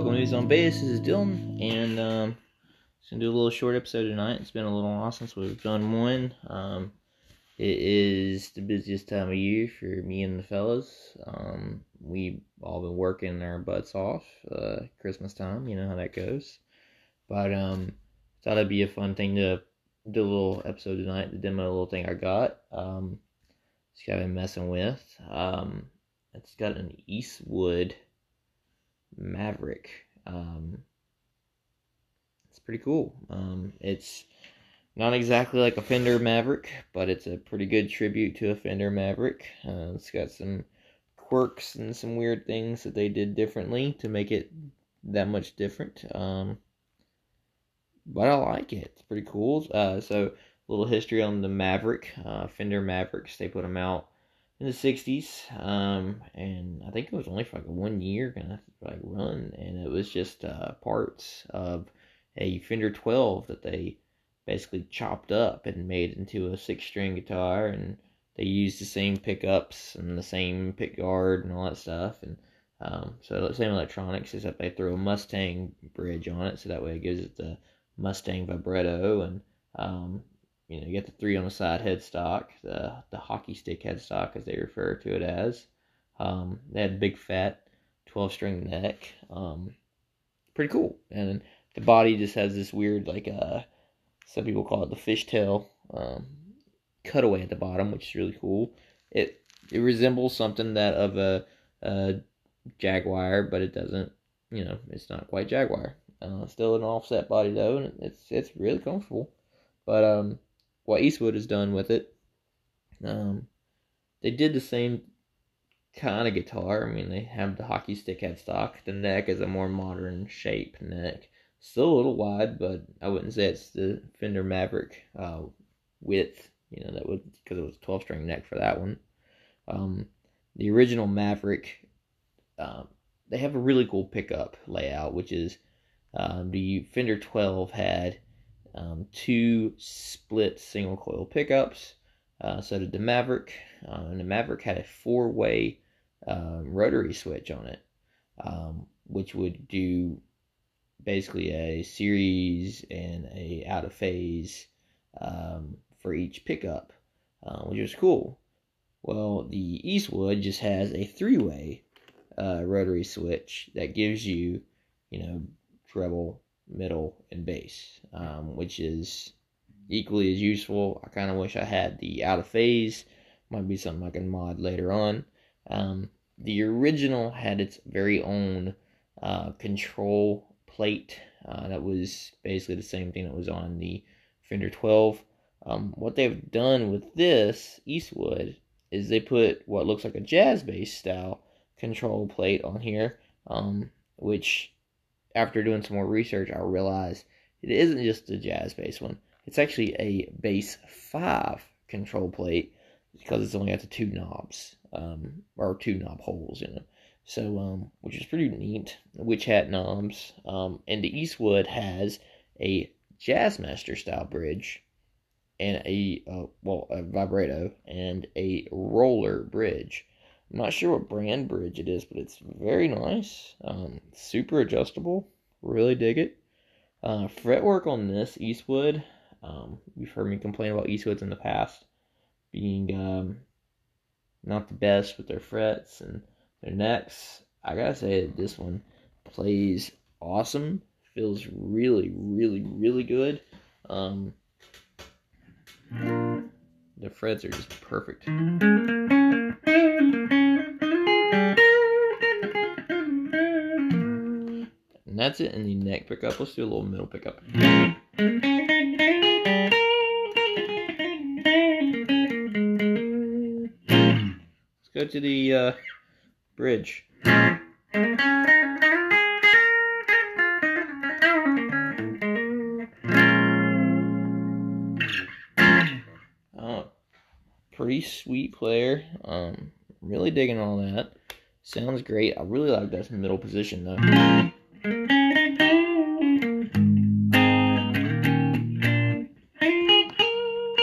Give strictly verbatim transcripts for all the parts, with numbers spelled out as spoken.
Welcome to Movies on Base. This is Dylan, and um, just gonna do a little short episode tonight. It's been a little while since we've done one. Um, it is the busiest time of year for me and the fellas. Um, we've all been working our butts off. Uh, Christmas time, you know how that goes. But um, thought it'd be a fun thing to do a little episode tonight to demo a little thing I got. Um, it's got been messing with. Um, it's got an Eastwood Maverick. Um, it's pretty cool. Um, it's not exactly like a Fender Maverick, but it's a pretty good tribute to a Fender Maverick. Uh, it's got some quirks and some weird things that they did differently to make it that much different. Um, but I like it. It's pretty cool. Uh, so a little history on the Maverick. Uh, Fender Mavericks, they put them out in the sixties, um, and I think it was only for like a one year kind of like run, and it was just uh, parts of a Fender twelve that they basically chopped up and made into a six string guitar, and they used the same pickups and the same pick guard and all that stuff, and um, so the same electronics, except they threw a Mustang bridge on it, so that way it gives it the Mustang vibrato, and um, you know, you get the three on the side headstock, the the hockey stick headstock as they refer to it as. Um, they had big fat twelve string neck. Um, pretty cool. And the body just has this weird, like, uh, some people call it the fishtail um, cutaway at the bottom, which is really cool. It it resembles something that of a, a Jaguar, but it doesn't, you know, it's not quite Jaguar. Uh, still an offset body though, and it's it's really comfortable. But um. what Eastwood has done with it, um, they did the same kind of guitar. I mean, they have the hockey stick headstock. The neck is a more modern shape neck. Still a little wide, but I wouldn't say it's the Fender Maverick uh, width. You know, that would, because it was a twelve string neck for that one. Um, the original Maverick, um, they have a really cool pickup layout, which is um, the Fender twelve had Um, two split single coil pickups. Uh, so did the Maverick, uh, and the Maverick had a four-way um, rotary switch on it, um, which would do basically a series and a out of phase um, for each pickup, uh, which was cool. Well, the Eastwood just has a three-way uh, rotary switch that gives you, you know, treble, middle, and bass, um, which is equally as useful. I kind of wish I had the out of phase. Might be something I can mod later on. Um, the original had its very own uh, control plate uh, that was basically the same thing that was on the Fender twelve. Um, what they've done with this Eastwood is they put what looks like a jazz bass style control plate on here, um, which after doing some more research, I realized it isn't just a jazz bass one. It's actually a bass five control plate because it's only got the two knobs, um, or two knob holes in it. So, um, which is pretty neat. Witch hat knobs. Um, and the Eastwood has a Jazzmaster style bridge and a, uh, well, a vibrato and a roller bridge. I'm not sure what brand bridge it is, but it's very nice. Um, super adjustable. Really dig it. Uh, fretwork on this Eastwood. Um, you've heard me complain about Eastwoods in the past being um, not the best with their frets and their necks. I gotta say that this one plays awesome. Feels really, really, really good. Um, the frets are just perfect. And that's it in the neck pickup. Let's do a little middle pickup. Let's go to the uh, bridge. Oh, pretty sweet player. Um, really digging all that. Sounds great. I really like that middle position though.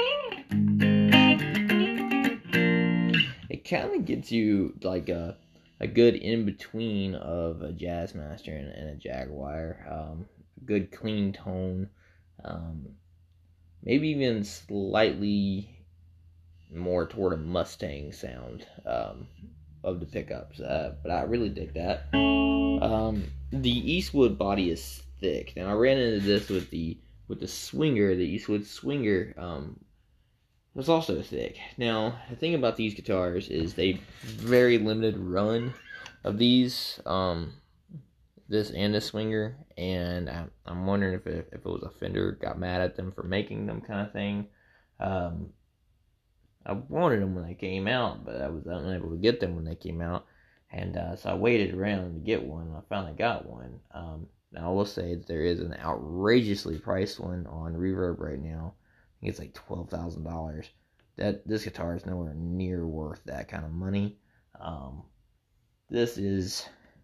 It kind of gets you like a a good in between of a Jazzmaster and, and a Jaguar. Um, good clean tone, um, maybe even slightly more toward a Mustang sound um, of the pickups. Uh, but I really dig that. Um, the Eastwood body is thick. Now I ran into this with the with the Swinger, the Eastwood Swinger. Um, was also thick. Now the thing about these guitars is they very limited run of these. Um, this and the Swinger, and I, I'm wondering if it, if it was a Fender got mad at them for making them kind of thing. Um, I wanted them when they came out, but I was unable to get them when they came out. And uh, so I waited around to get one, and I finally got one. Um, now, I will say that there is an outrageously priced one on Reverb right now. I think it's like twelve thousand dollars. That This guitar is nowhere near worth that kind of money. Um, this is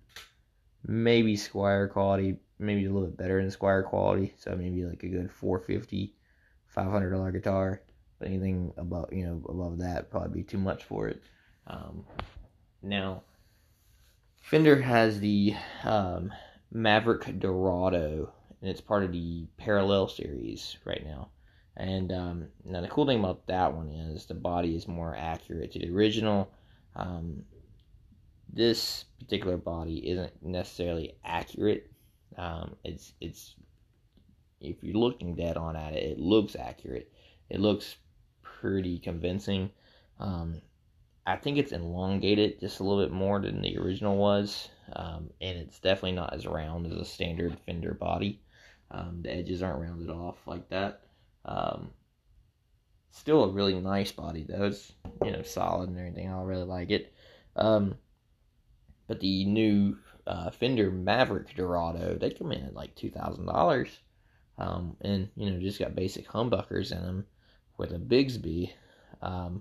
maybe Squier quality, maybe a little bit better than Squier quality. So maybe like a good four hundred fifty dollars, five hundred dollars guitar. But anything above, you know, above that would probably be too much for it. Um, now, Fender has the um, Maverick Dorado, and it's part of the Parallel series right now. And um, now the cool thing about that one is the body is more accurate to the original. Um, this particular body isn't necessarily accurate. Um, it's it's if you're looking dead on at it, it looks accurate. It looks pretty convincing. Um, I think it's elongated just a little bit more than the original was, um, and it's definitely not as round as a standard Fender body. Um, the edges aren't rounded off like that. Um, still a really nice body though. It's, you know, solid and everything. I really like it. Um, but the new uh, Fender Maverick Dorado, they come in at like two thousand dollars, um, and you know, just got basic humbuckers in them with a Bigsby. Um,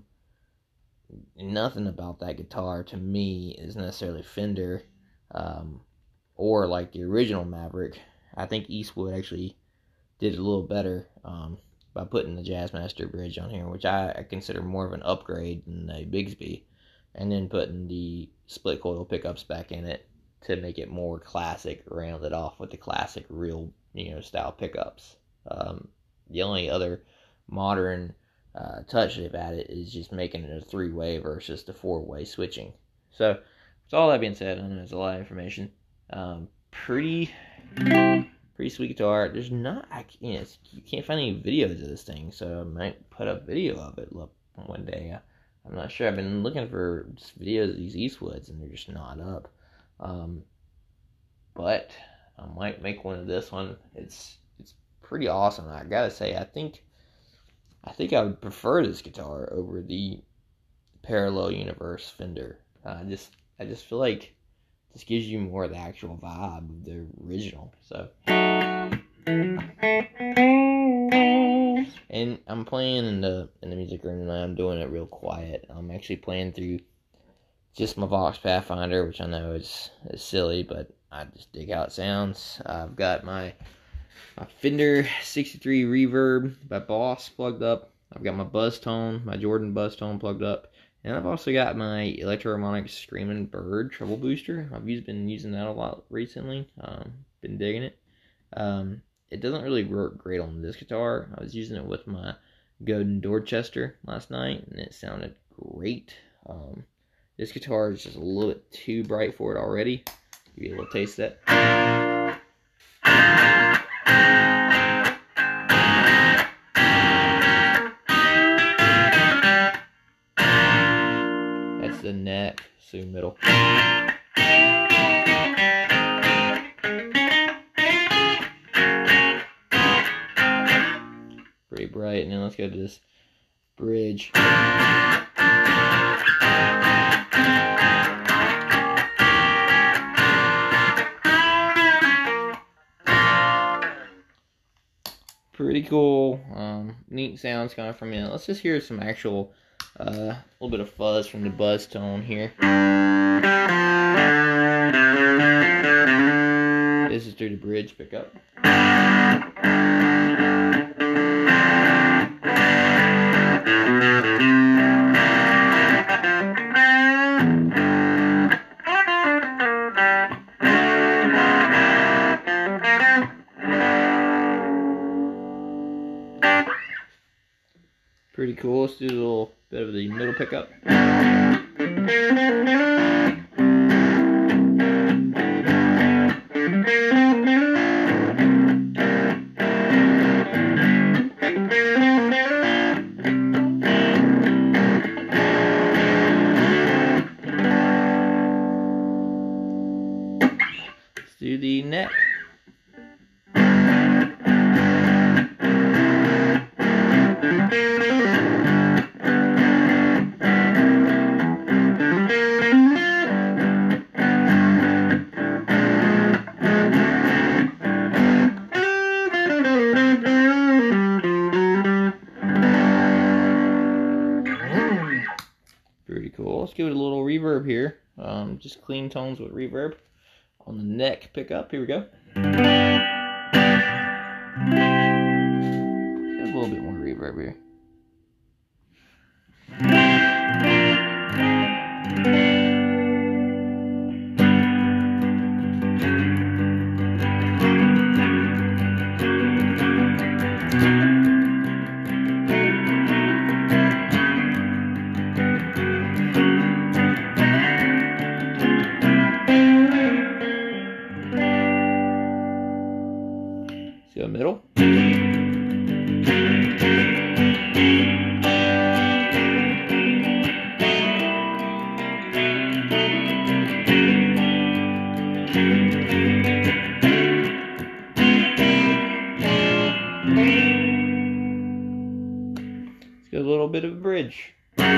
nothing about that guitar to me is necessarily Fender, um, or like the original Maverick. I think Eastwood actually did it a little better um, by putting the Jazzmaster bridge on here, which I, I consider more of an upgrade than a Bigsby, and then putting the split coil pickups back in it to make it more classic, rounded off with the classic real, you know, style pickups. Um, the only other modern uh, touch they've added is just making it a three-way versus the four-way switching. So, with all that being said, I know there's a lot of information. Um, pretty, pretty sweet guitar. There's not, I, you know, you can't find any videos of this thing, so I might put up video of it look, one day. I, I'm not sure. I've been looking for videos of these Eastwoods, and they're just not up. Um, but I might make one of this one. It's it's pretty awesome. I gotta say, I think I think I would prefer this guitar over the Parallel Universe Fender. Uh, I just I just feel like this gives you more of the actual vibe of the original. So, and I'm playing in the in the music room, and I'm doing it real quiet. I'm actually playing through just my Vox Pathfinder, which I know is is silly, but I just dig how it sounds. I've got my my Fender sixty-three Reverb by Boss plugged up. I've got my Buzz Tone, my Jordan Buzz Tone plugged up. And I've also got my Electro-Harmonix Screaming Bird treble booster. I've used, been using that a lot recently. Um, been digging it. Um, it doesn't really work great on this guitar. I was using it with my Godin Dorchester last night, and it sounded great. Um, this guitar is just a little bit too bright for it already. Give you a little taste of that. That's the neck, so middle. Pretty bright. And then let's go to this bridge. Pretty cool. Um, neat sounds coming from it. Let's just hear some actual, a uh, little bit of fuzz from the Buzz Tone here. This is through the bridge pickup. Pretty cool. Let's do a little bit of the middle pickup. Let's do the neck. Pretty cool. Let's give it a little reverb here. Um, just clean tones with reverb on the neck pickup. Here we go. Get a little bit more reverb here. Go middle. Let's go a little bit of a bridge.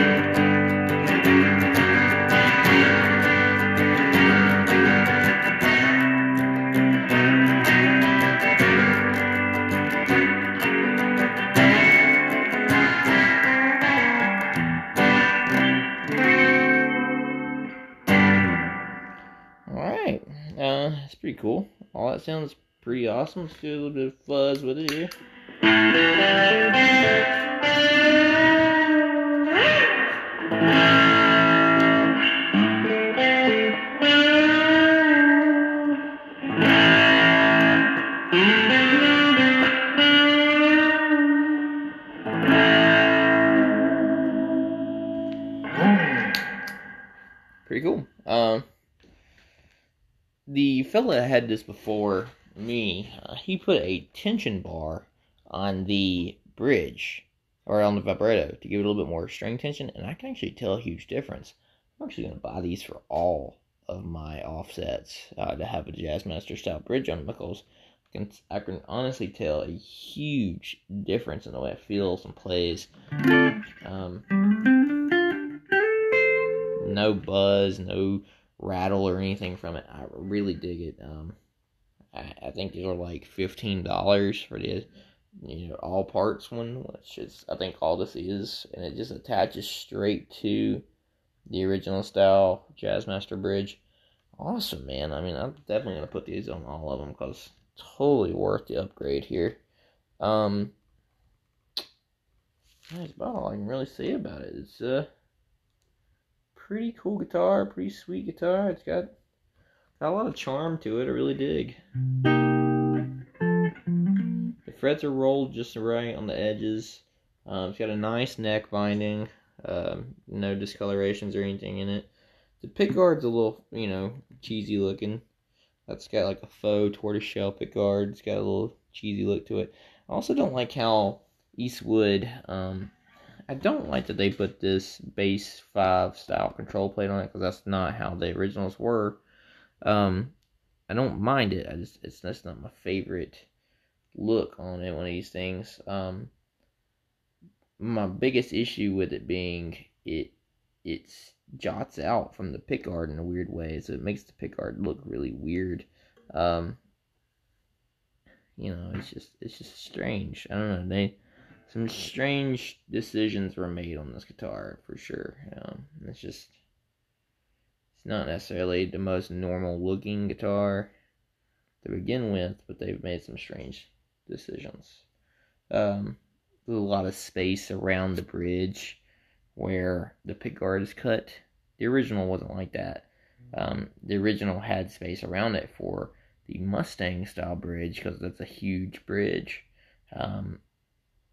Alright, uh, that's pretty cool. All that sounds pretty awesome. Let's do a little bit of fuzz with it here. Pretty cool. Um, the fella that had this before me, uh, he put a tension bar on the bridge, or on the vibrato, to give it a little bit more string tension, and I can actually tell a huge difference. I'm actually going to buy these for all of my offsets uh, to have a Jazzmaster style bridge on them, because I can, I can honestly tell a huge difference in the way it feels and plays. Um, no buzz, no rattle or anything from it. I really dig it. Um, I, I think these are like fifteen dollars for the, you know, all parts one, which is, I think all this is, and it just attaches straight to the original style Jazzmaster bridge. Awesome, man. I mean, I'm definitely going to put these on all of them, because totally worth the upgrade here. Um, that's about all I can really say about it. It's a uh, pretty cool guitar, pretty sweet guitar. It's got, got a lot of charm to it. I really dig. The frets are rolled just right on the edges. Um, it's got a nice neck binding. Um, no discolorations or anything in it. The pickguard's a little, you know, cheesy looking. That's got like a faux tortoiseshell pickguard. It's got a little cheesy look to it. I also don't like how Eastwood, um, I don't like that they put this bass five style control plate on it, because that's not how the originals were. Um, I don't mind it. I just, it's that's not my favorite look on it, one of these things. Um, my biggest issue with it being it, it's jots out from the pickguard in a weird way, so it makes the pickguard look really weird. Um, you know, it's just, it's just strange. I don't know. They, some strange decisions were made on this guitar for sure. Um, it's just, it's not necessarily the most normal looking guitar to begin with, but they've made some strange decisions. Um, there's a lot of space around the bridge where the pickguard is cut. The original wasn't like that. Um, the original had space around it for the Mustang style bridge, because that's a huge bridge. Um,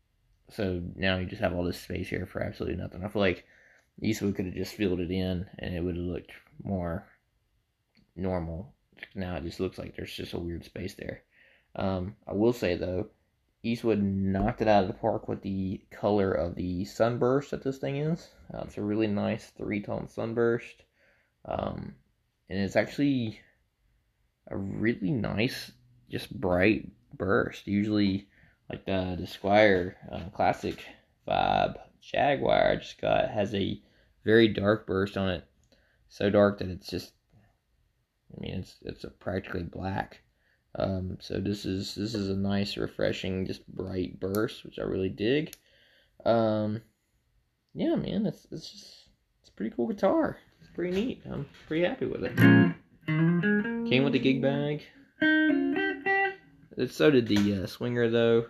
so now you just have all this space here for absolutely nothing. I feel like Eastwood could have just filled it in and it would have looked more normal. Now it just looks like there's just a weird space there. Um, I will say though, Eastwood knocked it out of the park with the color of the sunburst that this thing is. Uh, it's a really nice three-tone sunburst. Um, and it's actually a really nice, just bright burst. Usually, like the, the Squire uh, Classic Vibe Jaguar I just got has a very dark burst on it. So dark that it's just, I mean, it's it's a practically black. Um, so this is this is a nice, refreshing, just bright burst, which I really dig. Um, yeah, man, it's it's just it's a pretty cool guitar. It's pretty neat. I'm pretty happy with it. Came with the gig bag. It, so did the uh, Swinger though.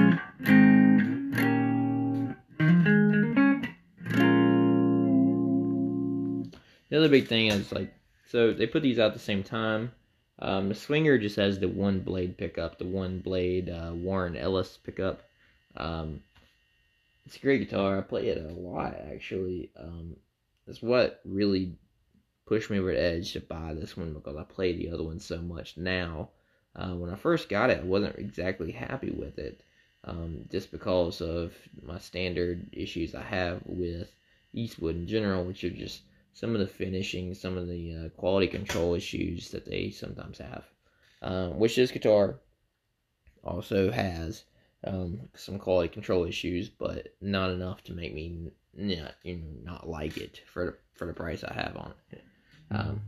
The other big thing is like, so they put these out at the same time. Um, the Swinger just has the one blade pickup, the one blade uh, Warren Ellis pickup. Um, it's a great guitar. I play it a lot actually. Um, it's what really pushed me over the edge to buy this one because I play the other one so much now. Uh, when I first got it, I wasn't exactly happy with it, um, just because of my standard issues I have with Eastwood in general, which are just some of the finishing, some of the uh, quality control issues that they sometimes have. Um, which this guitar also has um, some quality control issues, but not enough to make me not, you know, not like it for the, for the price I have on it. Um,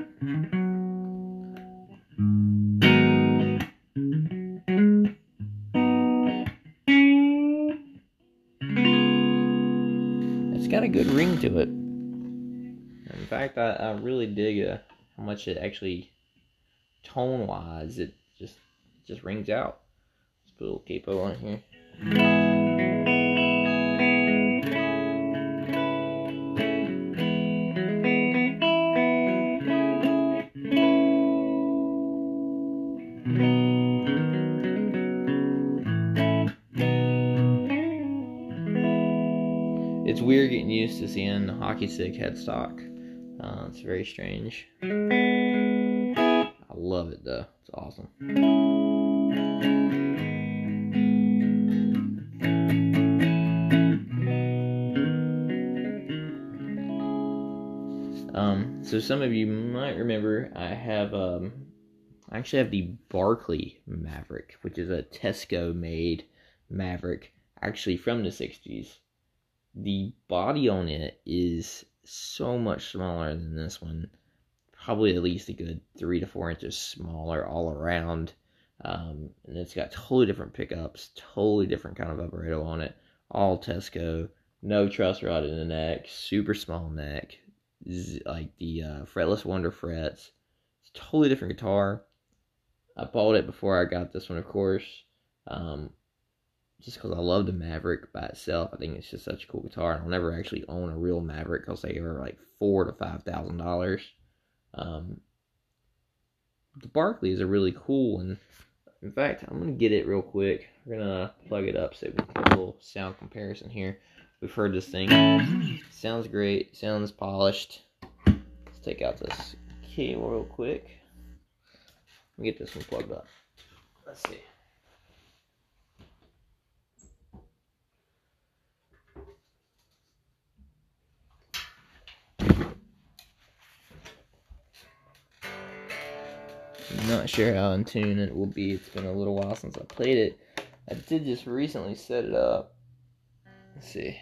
it's got a good ring to it. In fact, I, I really dig uh, how much it actually, tone-wise, it just just rings out. Let's put a little capo on it here. It's weird getting used to seeing the hockey stick headstock. Uh, it's very strange. I love it though. It's awesome. Um, so some of you might remember I have um, I actually have the Barkley Maverick, which is a Tesco made Maverick, actually from the sixties. The body on it is so much smaller than this one, probably at least a good three to four inches smaller all around. Um, and it's got totally different pickups, totally different kind of vibrato on it, all Tesco, no truss rod in the neck, super small neck, z- like the uh, fretless Wonder frets. It's a totally different guitar. I bought it before I got this one, of course. Um, just because I love the Maverick by itself. I think it's just such a cool guitar. I'll never actually own a real Maverick because they are like four to five thousand dollars. Um, the Barkleys are really cool, and in fact, I'm gonna get it real quick. We're gonna plug it up so we can get a little sound comparison here. We've heard this thing. Sounds great. Sounds polished. Let's take out this cable real quick. Let me get this one plugged up. Let's see. I'm not sure how in tune it will be. It's been a little while since I played it. I did just recently set it up. Let's see.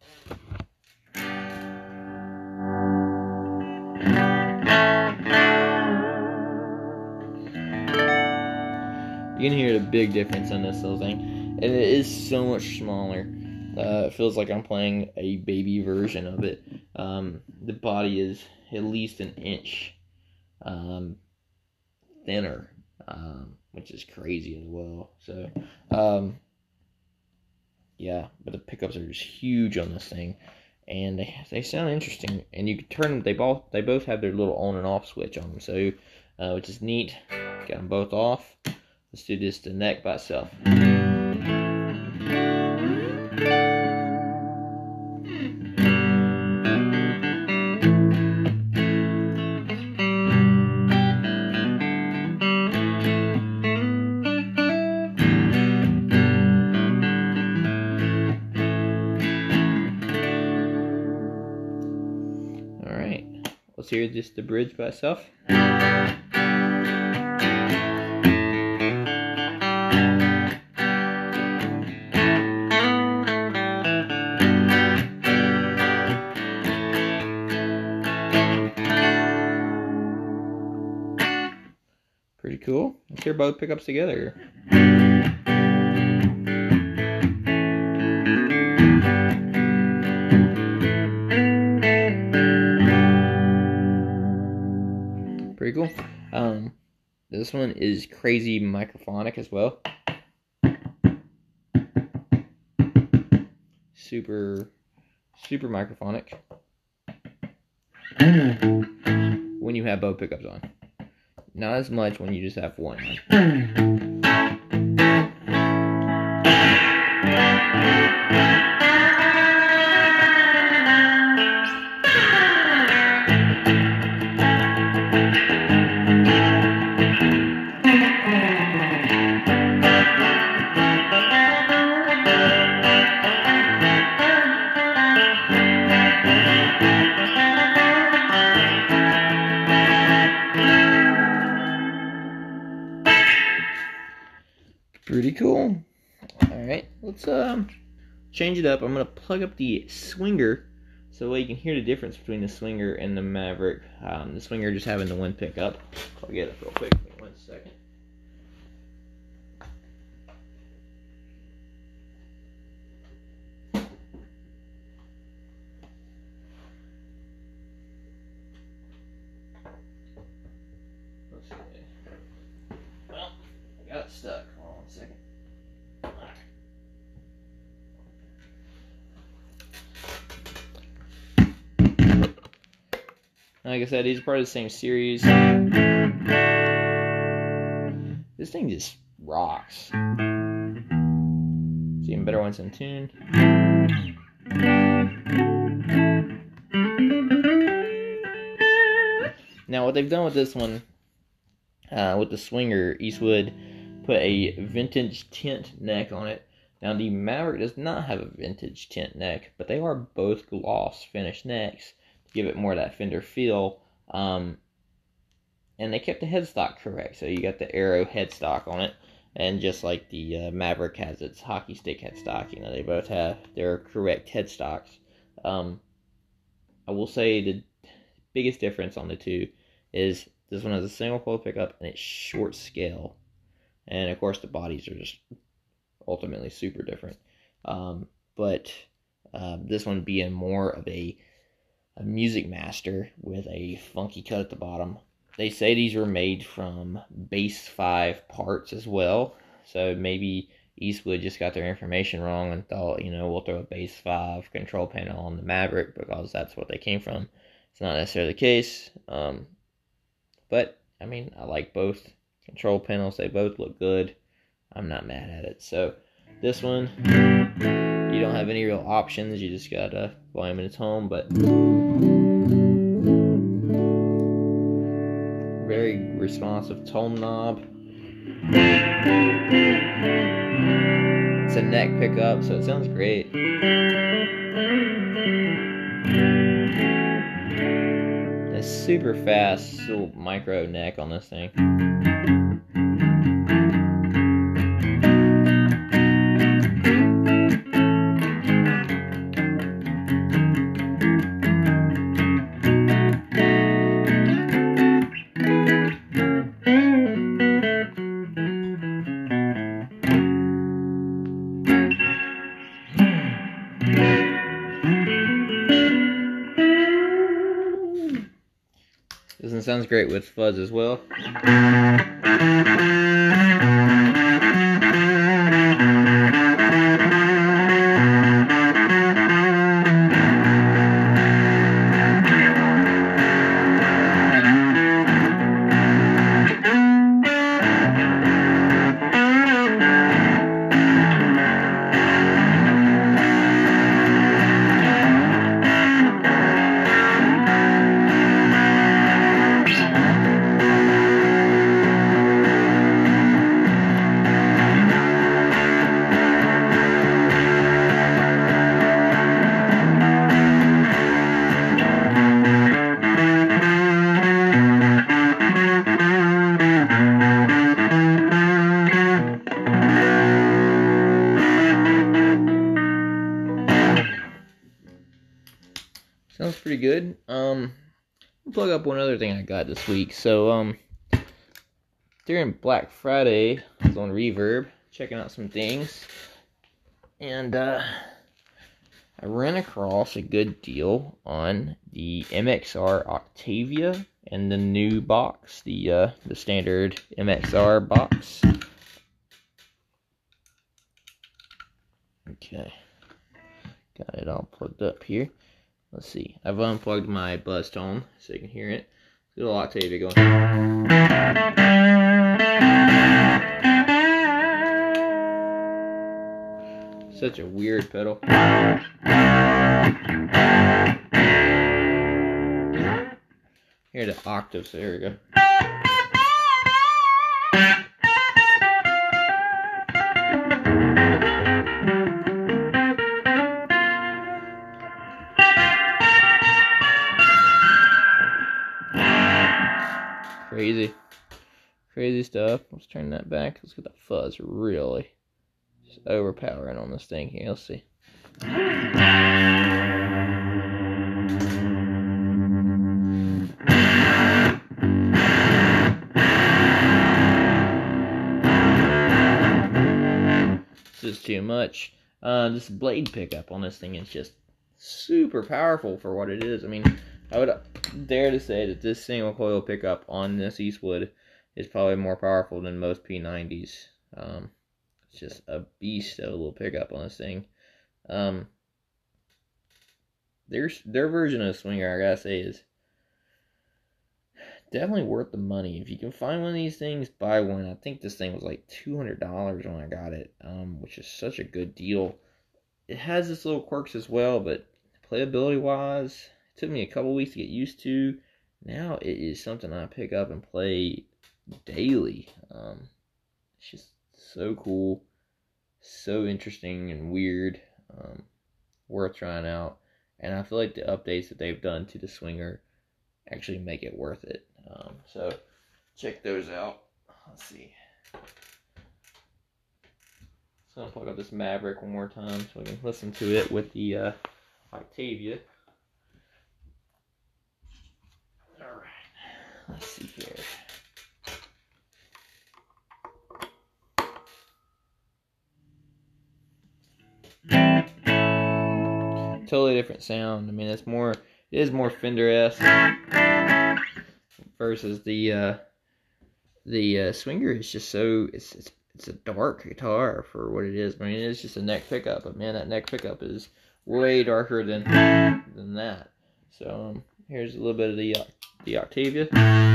You can hear the big difference on this little thing. And it is so much smaller. Uh, it feels like I'm playing a baby version of it. Um, the body is at least an inch um, thinner, um, which is crazy as well. So, um, yeah, but the pickups are just huge on this thing, and they they sound interesting. And you can turn them. They both they both have their little on and off switch on them, so uh, which is neat. Got them both off. Let's do this to neck by itself. Alright, let's hear just the bridge by itself. Pretty cool. Let's hear both pickups together. Pretty cool. Um, this one is crazy microphonic as well. Super, super microphonic. When you have both pickups on. Not as much when you just have one on. Pretty cool. Alright, let's um change it up. I'm gonna plug up the Swinger so that way you can hear the difference between the Swinger and the Maverick. Um, the Swinger just having the one pickup. I'll get it real quick. Give me one second. Let's see. Well, I got it stuck. Hold on a second. Like I said, these are part of the same series. This thing just rocks. It's even better when it's in tune. Now, what they've done with this one, uh, with the Swinger, Eastwood put a vintage tint neck on it. Now, the Maverick does not have a vintage tint neck, but they are both gloss finished necks to give it more of that Fender feel. Um, and they kept the headstock correct, so you got the Arrow headstock on it, and just like the uh, Maverick has its hockey stick headstock, you know, they both have their correct headstocks. Um, I will say the biggest difference on the two is this one has a single coil pickup and it's short scale, and of course the bodies are just ultimately super different. Um, but uh, this one being more of a, a Music Master with a funky cut at the bottom. They say these were made from base five parts as well, so maybe Eastwood just got their information wrong and thought, you know, we'll throw a base five control panel on the Maverick because that's what they came from. It's not necessarily the case, um, but I mean, I like both control panels. They both look good. I'm not mad at it. So this one, you don't have any real options. You just got a volume in its home, but very responsive tone knob. It's a neck pickup, so it sounds great. A super fast little micro neck on this thing. This one sounds great with fuzz as well. pretty good. Um, I'll plug up one other thing I got this week. So, um, during Black Friday, I was on Reverb checking out some things, and uh, I ran across a good deal on the M X R Octavia and the new box, the uh, the standard M X R box. Okay, got it all plugged up here. Let's see. I've unplugged my buzz tone so you can hear it. Little Octavia going. Such a weird pedal. Here the octaves. There we go. Crazy. Crazy stuff. Let's turn that back. Let's get the fuzz really just overpowering on this thing here. Let's see. This is too much. Uh, this blade pickup on this thing is just super powerful for what it is. I mean, I would dare to say that this single coil pickup on this Eastwood is probably more powerful than most P nineties. Um, it's just a beast of a little pickup on this thing. Um, their, their version of the Swinger, I gotta say, is definitely worth the money. If you can find one of these things, buy one. I think this thing was like two hundred dollars when I got it, um, which is such a good deal. It has its little quirks as well, but playability-wise, it took me a couple weeks to get used to. Now it is something I pick up and play daily. Um, it's just so cool, so interesting and weird, um, worth trying out. And I feel like the updates that they've done to the Swinger actually make it worth it. Um, so check those out. Let's see. So I'll plug up this Maverick one more time so we can listen to it with the uh, Octavia. Alright, let's see here. Totally different sound. I mean, it's more, it is more Fender-esque versus the uh, the uh, Swinger is just so, it's, it's it's a dark guitar for what it is. I mean, it's just a neck pickup, but man, that neck pickup is way darker than than that. So um, here's a little bit of the uh, the Octavia.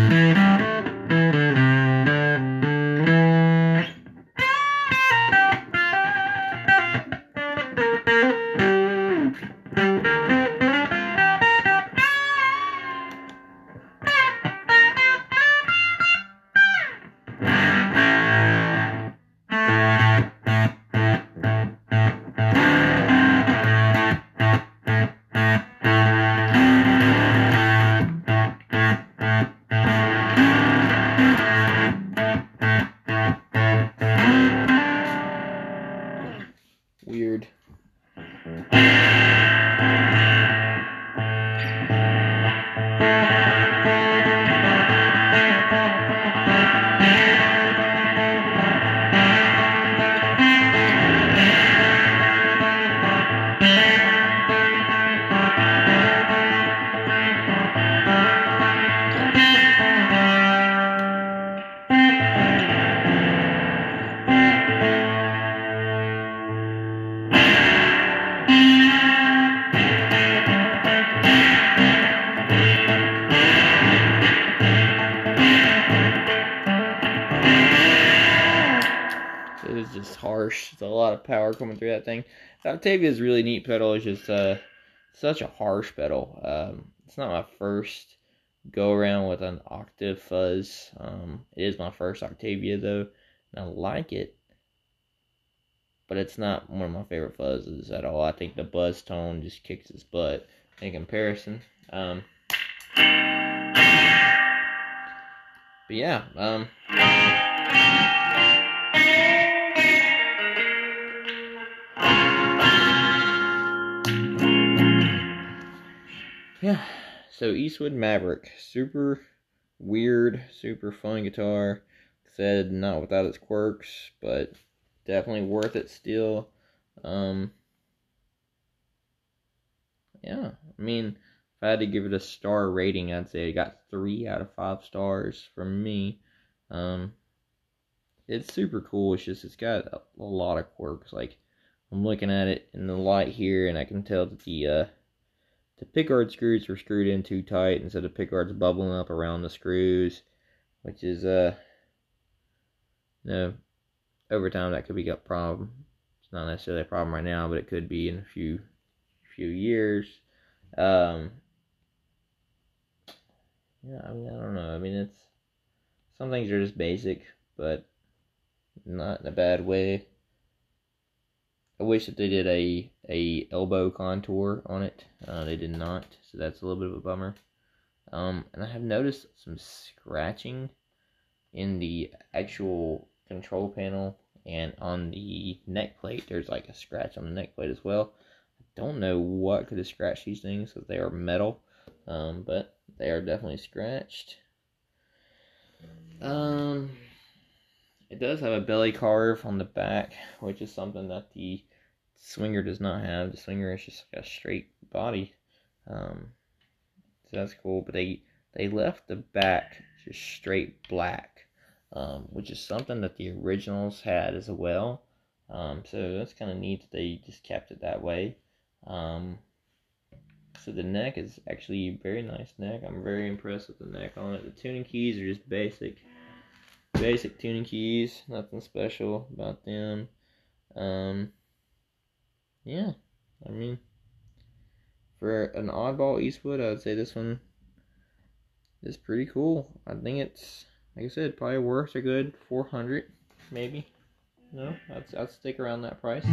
Weird. It is just harsh. It's a lot of power coming through that thing. The Octavia is a really neat pedal. It's just uh, such a harsh pedal. Um, it's not my first go around with an octave fuzz. Um, it is my first Octavia though, and I like it, but it's not one of my favorite fuzzes at all. I think the buzz tone just kicks its butt in comparison. Um, but yeah, um. yeah, so Eastwood Maverick, super weird, super fun guitar. Said not without its quirks, but definitely worth it still. Um, yeah, I mean, if I had to give it a star rating, I'd say it got three out of five stars from me. Um, it's super cool. It's just it's got a, a lot of quirks. Like I'm looking at it in the light here, and I can tell that the uh, the pickguard screws were screwed in too tight, and so the pickguard's bubbling up around the screws, which is uh, you know, over time that could be a problem. It's not necessarily a problem right now, but it could be in a few few years. Um, yeah, I mean, I don't know. I mean, it's some things are just basic, but not in a bad way. I wish that they did a a elbow contour on it. Uh, they did not, so that's a little bit of a bummer. Um, and I have noticed some scratching in the actual control panel and on the neck plate. There's like a scratch on the neck plate as well. I don't know what could have scratched these things because they are metal, um, but they are definitely scratched. Um, it does have a belly carve on the back, which is something that the Swinger does not have. The Swinger is just like a straight body. Um, so that's cool, but they they left the back just straight black, um, which is something that the originals had as well. Um, so that's kind of neat that they just kept it that way. Um, so the neck is actually a very nice neck. I'm very impressed with the neck on it. The tuning keys are just basic, basic tuning keys. Nothing special about them. Um, yeah, I mean, for an oddball Eastwood, I would say this one is pretty cool. I think it's, like I said, probably worth a good four hundred, maybe. No, I'd, I'd stick around that price.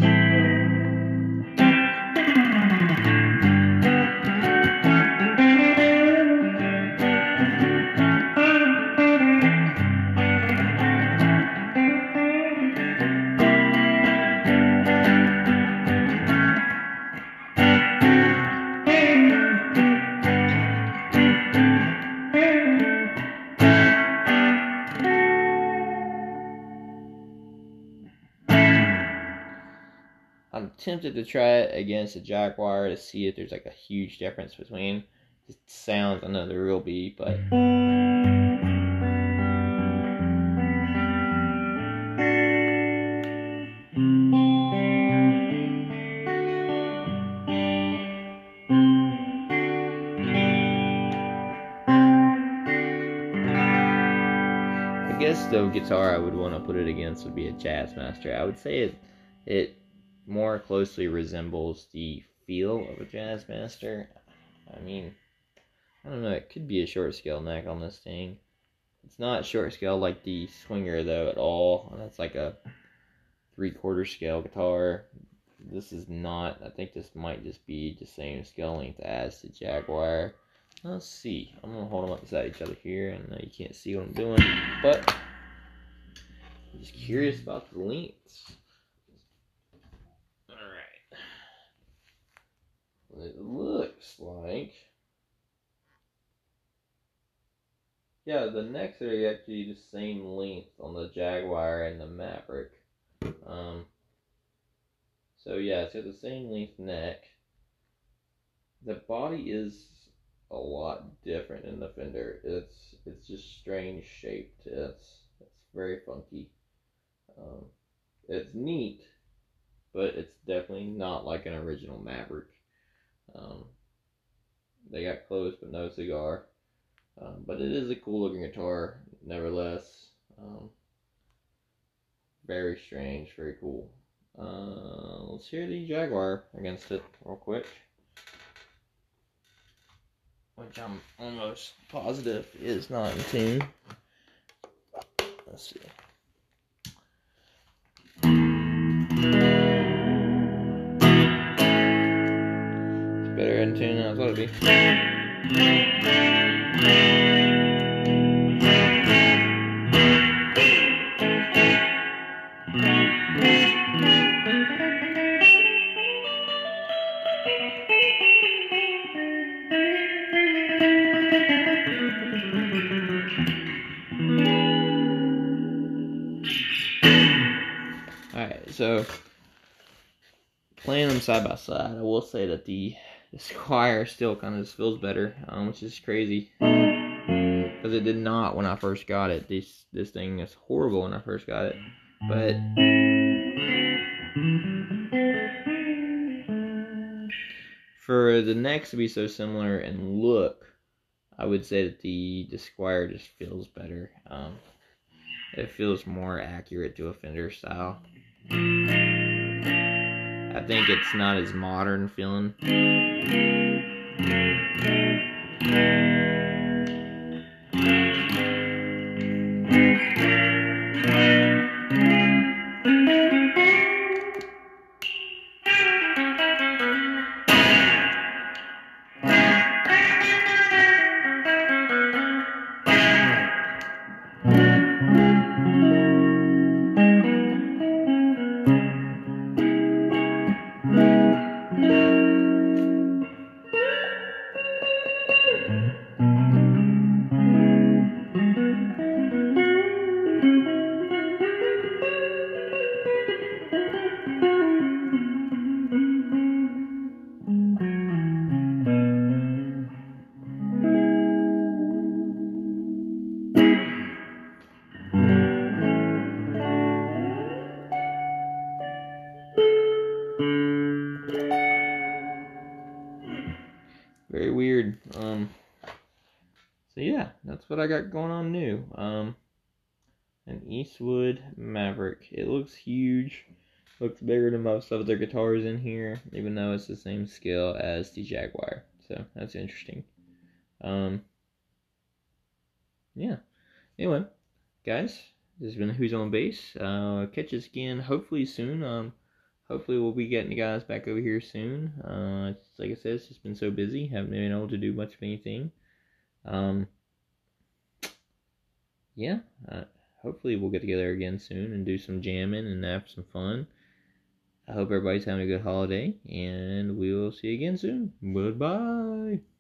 I'm tempted to try it against a Jaguar to see if there's like a huge difference between the sounds. I know there will be, but I guess the guitar I would want to put it against would be a Jazzmaster. I would say it it more closely resembles the feel of a Jazzmaster. I mean, I don't know, it could be a short scale neck on this thing. It's not short scale like the Swinger though at all. That's like a three quarter scale guitar. This is not. I think this might just be the same scale length as the Jaguar. Let's see. I'm gonna hold them up beside each other here, and you can't see what I'm doing, but I'm just curious about the lengths. All right. It looks like, yeah, the necks are actually the same length on the Jaguar and the Maverick. Um. So yeah, it's got the same length neck. The body is a lot different in the Fender. It's it's just strange shaped. It's it's very funky. Um, it's neat, but it's definitely not like an original Maverick. Um, they got clothes but no cigar. Um, but it is a cool looking guitar, nevertheless. Um, very strange, very cool. Uh, let's hear the Jaguar against it real quick, which I'm almost positive is not in tune. Let's see. It's better in tune than I thought it'd be. So, playing them side by side, I will say that the, the Squier still kind of just feels better, um, which is crazy. Because it did not when I first got it. This, this thing is horrible when I first got it. But for the necks to be so similar in look, I would say that the, the Squier just feels better. Um, it feels more accurate to a Fender style. I think it's not as modern feeling. Very weird. Um, so yeah, that's what I got going on new. Um, an Eastwood Maverick. It looks huge. Looks bigger than most other guitars in here, even though it's the same scale as the Jaguar. So that's interesting. Um, yeah. Anyway, guys, this has been Who's on Bass. Uh, catch us again hopefully soon. Um, hopefully we'll be getting the guys back over here soon. Uh, like I said, it's just been so busy, haven't been able to do much of anything. Um, yeah, uh, hopefully we'll get together again soon and do some jamming and have some fun. I hope everybody's having a good holiday, and we will see you again soon. Goodbye.